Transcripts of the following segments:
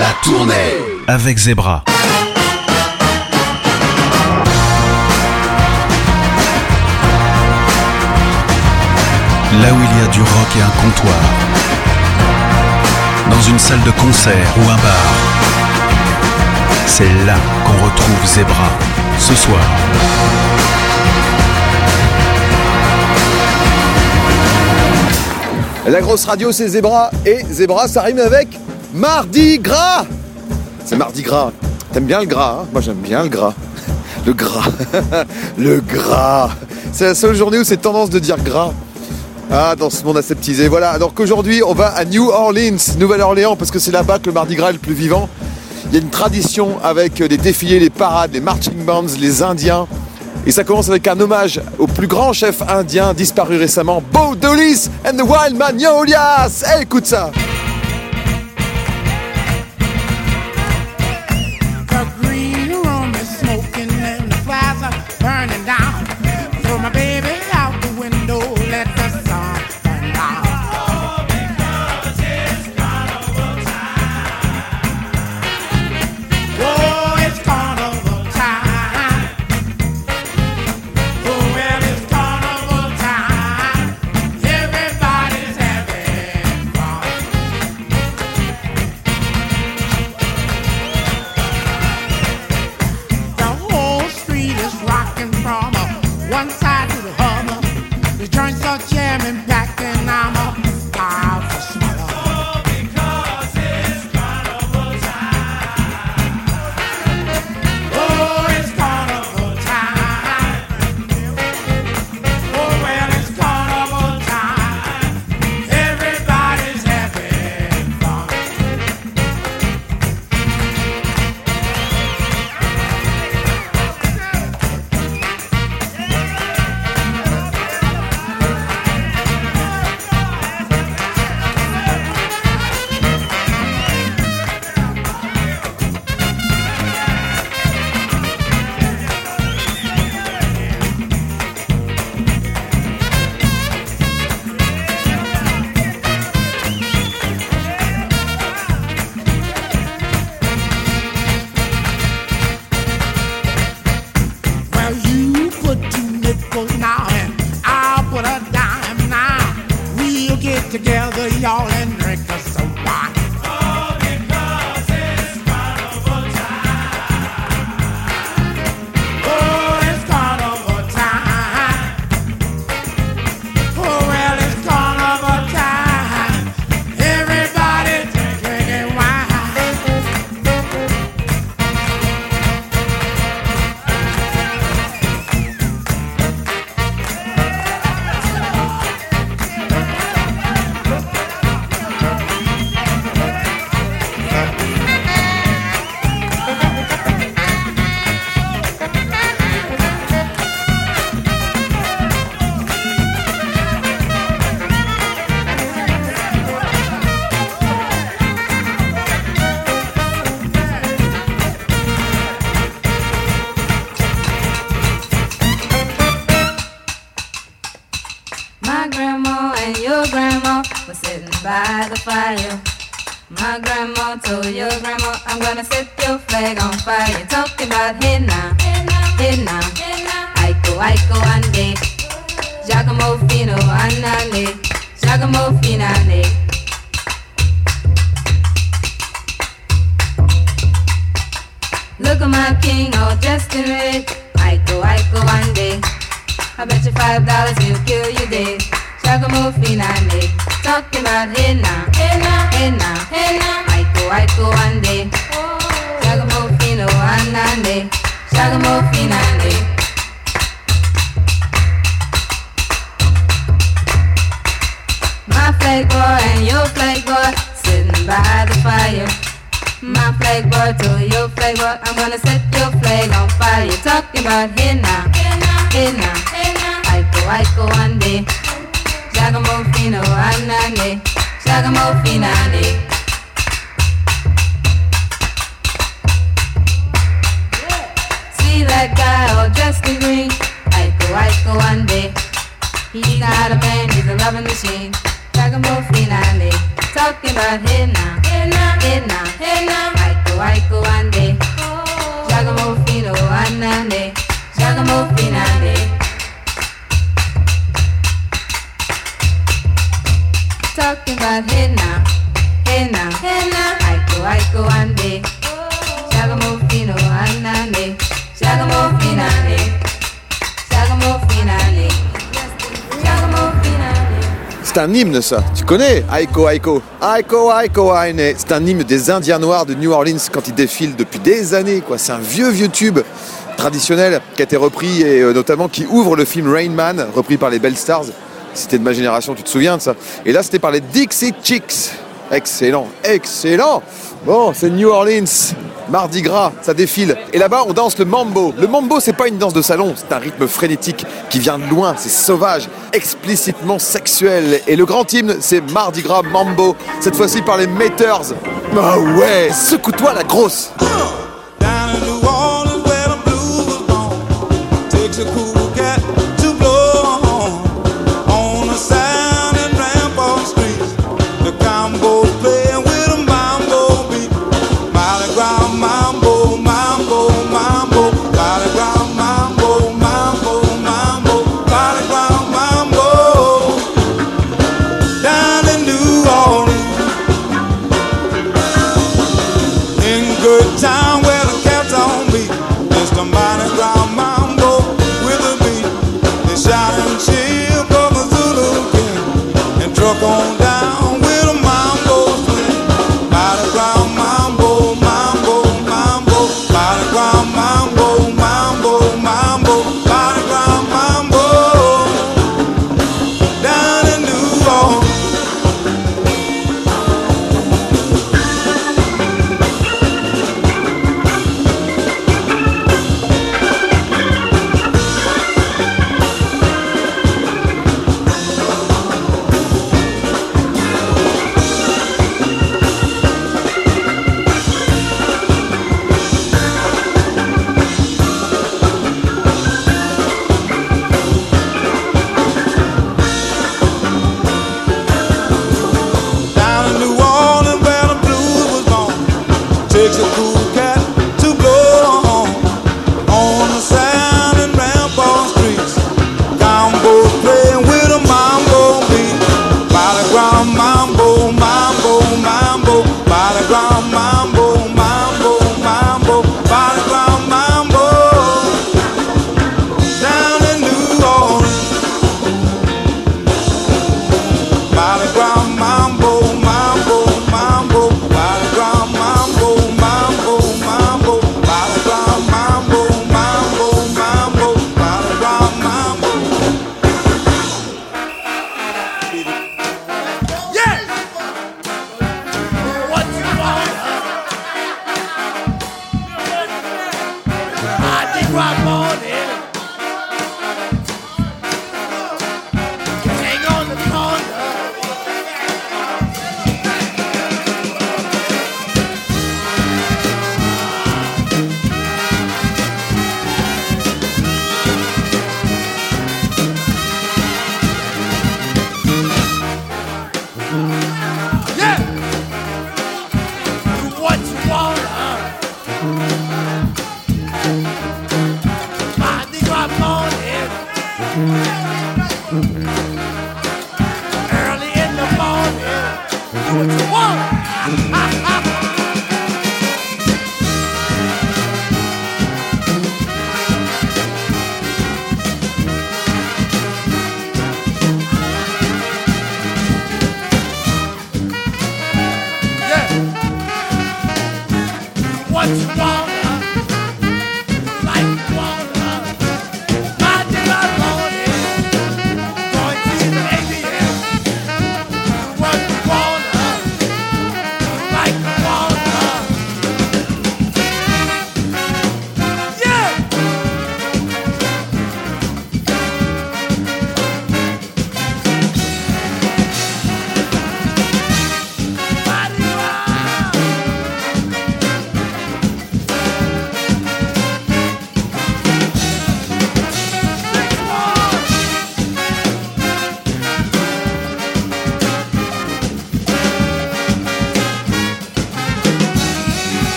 La tournée avec Zebra. Là où il y a du rock et un comptoir, dans une salle de concert ou un bar, c'est là qu'on retrouve Zebra, ce soir. La grosse radio, c'est Zebra, et Zebra, ça rime avec Mardi Gras. C'est Mardi Gras. T'aimes bien le gras, hein? Moi, j'aime bien le gras. Le gras. Le gras. C'est la seule journée où c'est tendance de dire gras. Ah, dans ce monde aseptisé. Voilà, alors qu'aujourd'hui, on va à New Orleans, Nouvelle-Orléans, parce que c'est là-bas que le Mardi Gras est le plus vivant. Il y a une tradition avec les défilés, les parades, les marching bands, les Indiens. Et ça commence avec un hommage au plus grand chef indien disparu récemment, Bo Dollis and the Wild Magnolias. Hey, écoute ça. The green room is smoking and the fires are burning down. Throw my baby out the window, let the sun burn down. Oh, because it's carnival time. Oh, it's carnival time. Oh, well, it's carnival time. Everybody's having fun. The whole street is rocking from one side to the other. The joints are jamming back and I'm a wild for smother. Oh, because it's carnival time. Oh, it's carnival time. Oh, well, it's carnival time. Everybody's having fun. Well, you put 2 nickels now and I'll put a dime now. We'll get together, y'all, and drink us a wine. Oh, because it's carnival time. Oh, it's carnival time. Oh, well, it's carnival time. Everybody drinking wine. My grandma and your grandma were sitting by the fire. My grandma told your grandma, I'm gonna set your flag on fire. Talking about hey now, hey now, Aiko, Aiko, ande. Giacomo Fino, anane, Giacomo Finane. Look at my king all dressed in red. Aiko, Aiko, ande. I bet you $5 he'll kill you dead. Giacomo Finane. Talking about hey now, hey now, hey now, hey now. Aiko, Aiko, ande. Giacomo Fino, anane, Giacomo Finane. My flag boy and your flag boy sitting by the fire. My flag boy told your flag boy, I'm gonna set your flag on fire. Talking about hey now, hey now, hey now, hey now. Aiko, Aiko, ande. Giacomo Fino, anane, Giacomo Finane. See that guy all dressed in green? Aiko, Aiko, ande. He's not a man, he's a loving machine. Giacomo Finane. Talking about hey now, hey Aiko ande, Shagamofino anande, Shagamofinande. Talking about henna, Aiko ande, Shagamofino anande, Shagamofinande, Shagamofinande, Shagamofinande. C'est un hymne ça, tu connais Aiko Aiko. Aiko Aiko Aine. C'est un hymne des Indiens noirs de New Orleans quand ils défilent depuis des années, quoi. C'est un vieux tube traditionnel qui a été repris et notamment qui ouvre le film Rain Man, repris par les Bell Stars. Si t'es de ma génération, tu te souviens de ça. Et là, c'était par les Dixie Chicks. Excellent, excellent. Bon, c'est New Orleans, Mardi Gras, ça défile. Et là-bas, on danse le mambo. Le mambo, c'est pas une danse de salon, c'est un rythme frénétique qui vient de loin, c'est sauvage, explicitement sexuel. Et le grand hymne, c'est Mardi Gras Mambo, cette fois-ci par les Meters. Ah ouais, secoue-toi la grosse. Down in New Orleans where the blues was born, takes a cool cat to blow a horn on the sound and Rampart streets. The combo's playing with a mambo beat. Mardi Gras mambo, mambo, mambo. Mardi Gras mambo, mambo, mambo. Mardi Gras mambo. Down in New Orleans, in good time.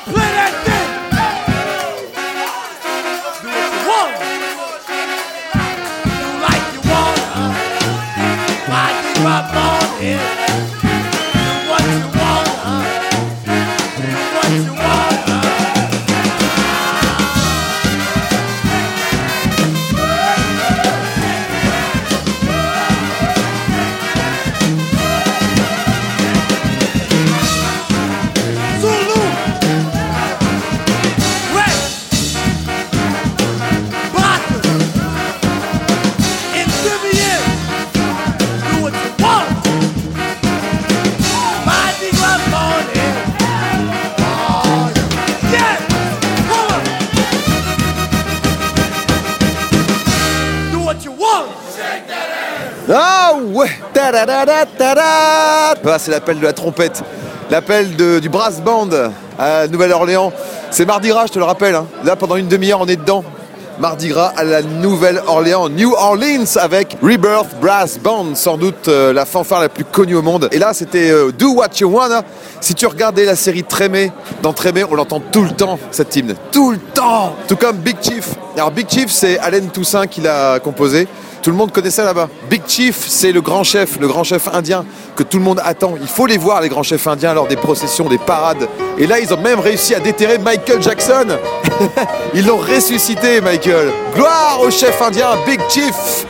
play that thing. Do what you want. Do like you want. Why do I want it? Do what you want. Do what you want. Zulu, Rex, Boston, Amphibian, do what you want. Mardi Gras morning. Oh, yes, come on. Do what you want. Ah ouais. Ta-da-da-da-da-da. Ah, c'est l'appel de la trompette. L'appel du brass band à Nouvelle-Orléans. C'est Mardi Gras, je te le rappelle. Hein. Là, pendant une demi-heure, on est dedans. Mardi Gras à la Nouvelle-Orléans, New Orleans, avec Rebirth Brass Band, sans doute la fanfare la plus connue au monde. Et là, c'était Do What You Wanna. Si tu regardais la série Trémé, dans Trémé, on l'entend tout le temps, cette hymne. Tout le temps. Tout comme Big Chief. Alors, Big Chief, c'est Allen Toussaint qui l'a composé. Tout le monde connaît ça là-bas. Big Chief, c'est le grand chef indien que tout le monde attend. Il faut les voir, les grands chefs indiens, lors des processions, des parades. Et là, ils ont même réussi à déterrer Michael Jackson. Ils l'ont ressuscité, Michael. Gloire au chef indien, Big Chief.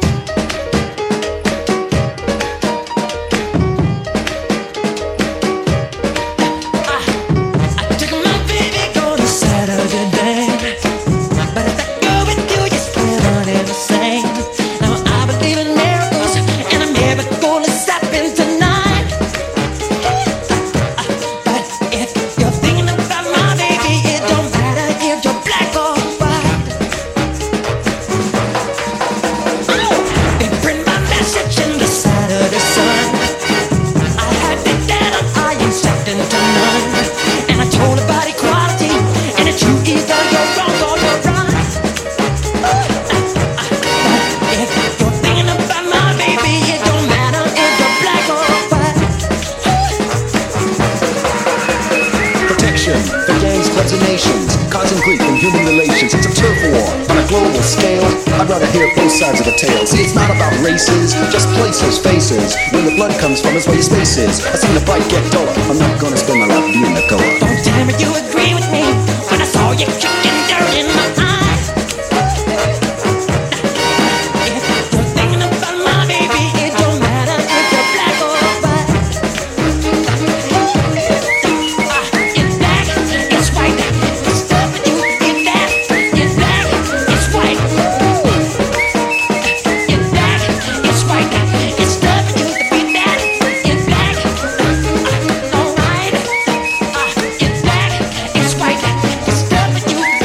I'd rather hear both sides of the tale. See, it's not about races, just places, faces. Where the blood comes from is where your space is. I've seen the fight get duller. I'm not gonna spend my life being the color. Don't tell me you agree with me when I saw you kicking dirt in my eye. If you're thinking about my baby, it don't matter if you're black or white. It's black, it's white. It's stuff with you. It's black, it's black, it's white. It's black, it's white. It's stuff with you. It's black, it's black, alright. It's black, it's white. It's stuff with you.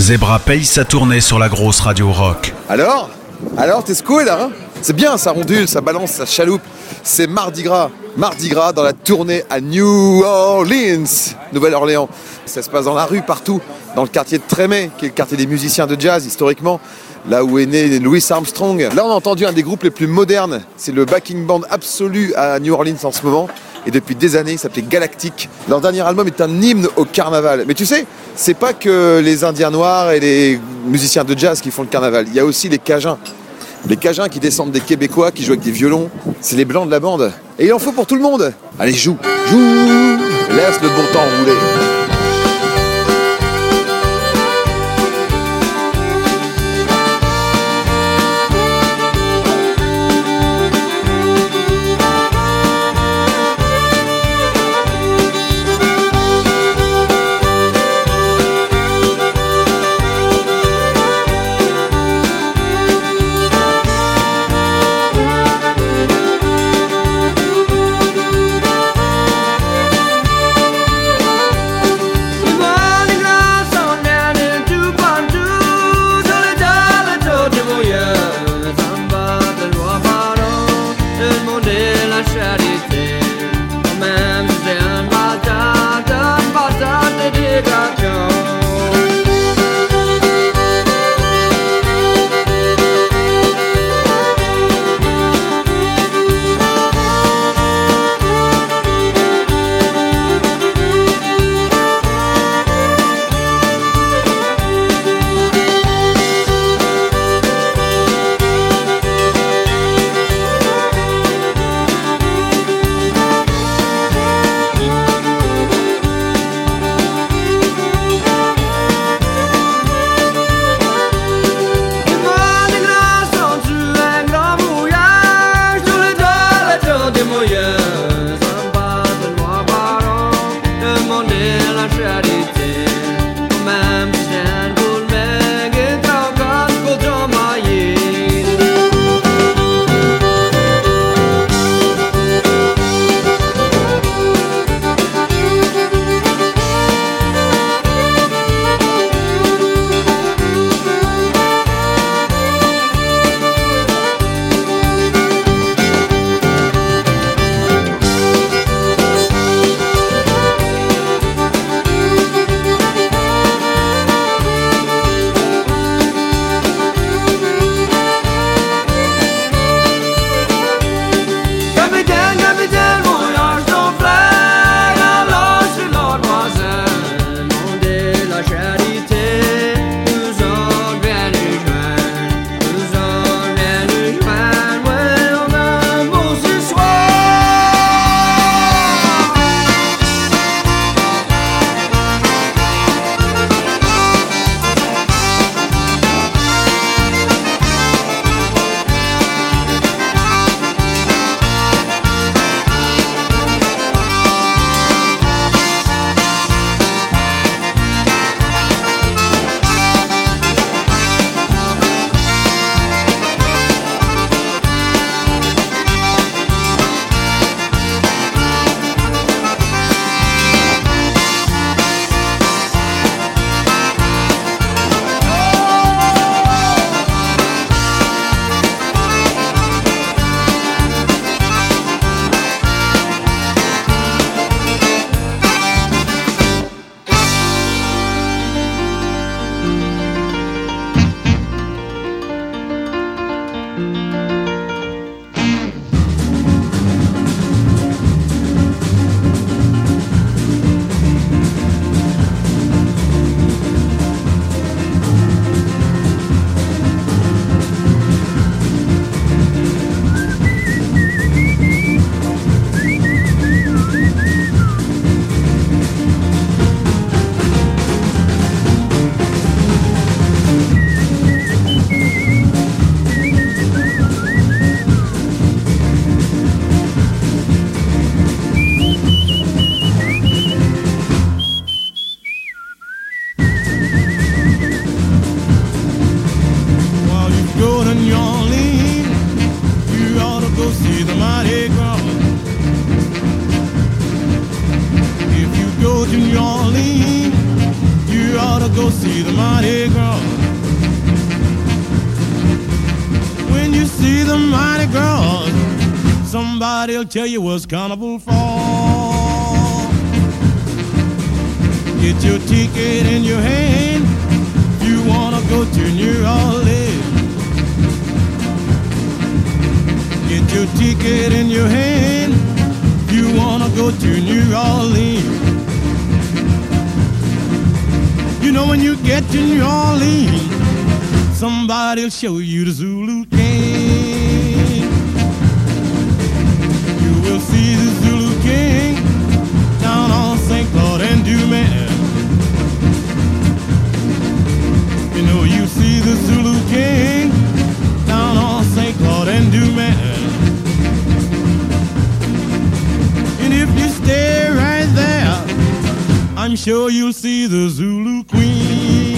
Zebra paye sa tournée sur la grosse radio rock. Alors, t'es cool, hein? C'est bien, ça ondule, ça balance, ça chaloupe. C'est Mardi Gras. Mardi Gras dans la tournée à New Orleans, Nouvelle-Orléans. Ça se passe dans la rue, partout, dans le quartier de Tremé, qui est le quartier des musiciens de jazz, historiquement. Là où est né Louis Armstrong. Là, on a entendu un des groupes les plus modernes. C'est le backing band absolu à New Orleans en ce moment. Et depuis des années, il s'appelait Galactic. Leur dernier album est un hymne au carnaval. Mais tu sais, c'est pas que les Indiens noirs et les musiciens de jazz qui font le carnaval. Il y a aussi les Cajuns. Les Cajuns qui descendent des Québécois, qui jouent avec des violons. C'est les blancs de la bande. Et il en faut pour tout le monde. Allez, joue. Laisse le bon temps rouler. see the Mardi Gras. When you see the Mardi Gras, somebody'll tell you what's carnival for. Get your ticket in your hand, you wanna go to New Orleans. Get your ticket in your hand, you wanna go to New Orleans. You know when you get to New Orleans, somebody'll show you the Zulu King. You will see the Zulu King down on St. Claude and Dumas. You know you see the Zulu King down on St. Claude and Dumas. And if you stay right there, I'm sure you'll see the Zulu Queen.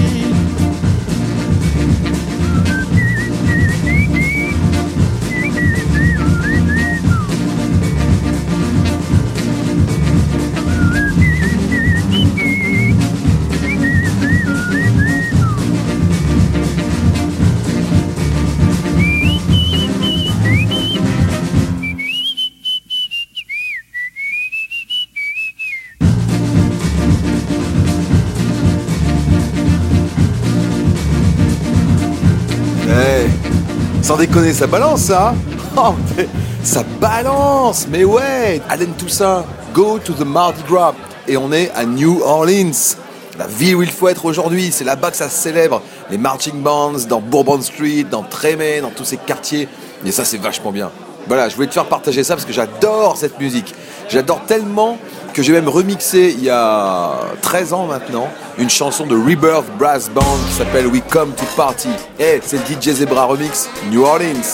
Sans déconner, ça balance ça. Oh, ça balance. Mais ouais, Allen Toussaint, Go to the Mardi Gras. Et on est à New Orleans, la ville où il faut être aujourd'hui. C'est là-bas que ça se célèbre. Les marching bands dans Bourbon Street, dans Treme, dans tous ces quartiers. Et ça, c'est vachement bien. Voilà, je voulais te faire partager ça parce que j'adore cette musique. J'adore tellement que j'ai même remixé il y a 13 ans maintenant une chanson de Rebirth Brass Band qui s'appelle We Come to Party. Et c'est le DJ Zebra remix New Orleans.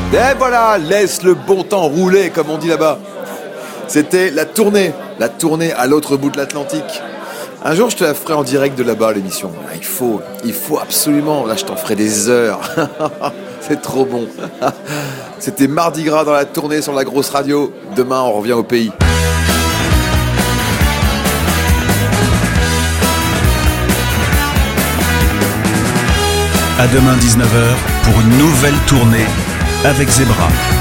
Et voilà, laisse le bon temps rouler, comme on dit là-bas. C'était la tournée à l'autre bout de l'Atlantique. Un jour, je te la ferai en direct de là-bas, l'émission. Il faut absolument. Là, je t'en ferai des heures. C'est trop bon. C'était Mardi Gras dans la tournée sur la grosse radio. Demain, on revient au pays. À demain 19h pour une nouvelle tournée avec Zebra.